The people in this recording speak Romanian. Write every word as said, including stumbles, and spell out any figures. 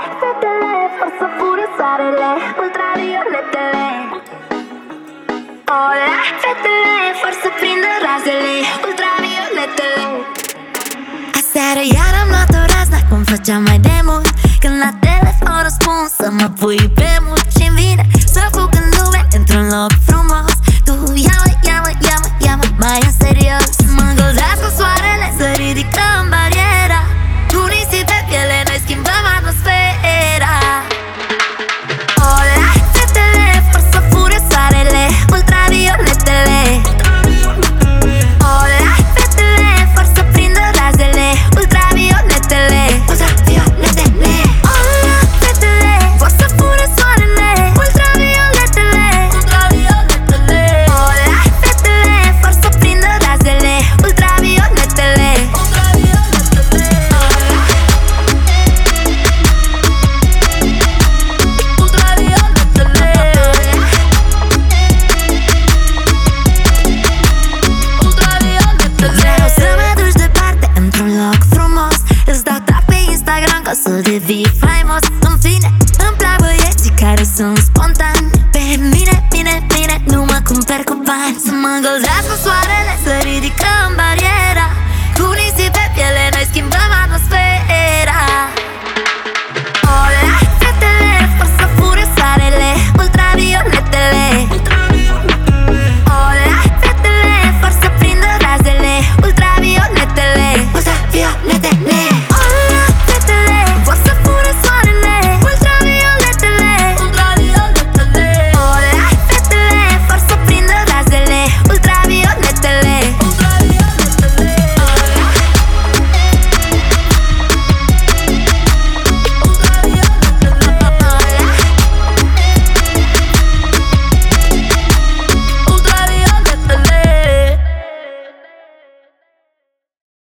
fetele, forță, furie, soarele, ultravioletele. Ola, fetele, forță, prindă razele, ultravioletele. Aseară iar am luat o razna, cum făceam mai demult, când la telefon răspuns să mă pui pe mult. Și-mi vine să fug în lume, într-un loc frumos. Tu ia-mă, ia-mă, ia-mă, ia-mă mai în serios. Mă încălzească soarele, să ridicăm bariera. Tu nisip pe piele, noi schimbăm atmosfera. Ola, fetele, forță, furie, soarele, ultravioletele. Ola, fetele, forță, prindă razele, ultravioletele. Ultravioletele. Ola, fetele, forță, furie, soarele, ultravioletele. Ultravioletele. Ola, fetele, forță, prindă razele, ultravioletele. Ultravioletele. Vreau să mă duci departe, într-un loc frumos. Îți dau tag pe Instagram ca să devii faimos. În fine, îmi plac băieții care sunt spontani. Pe mine, mine, mine, nu mă cumperi cu bani. Să mă încălzească soarele, să ridicăm bani.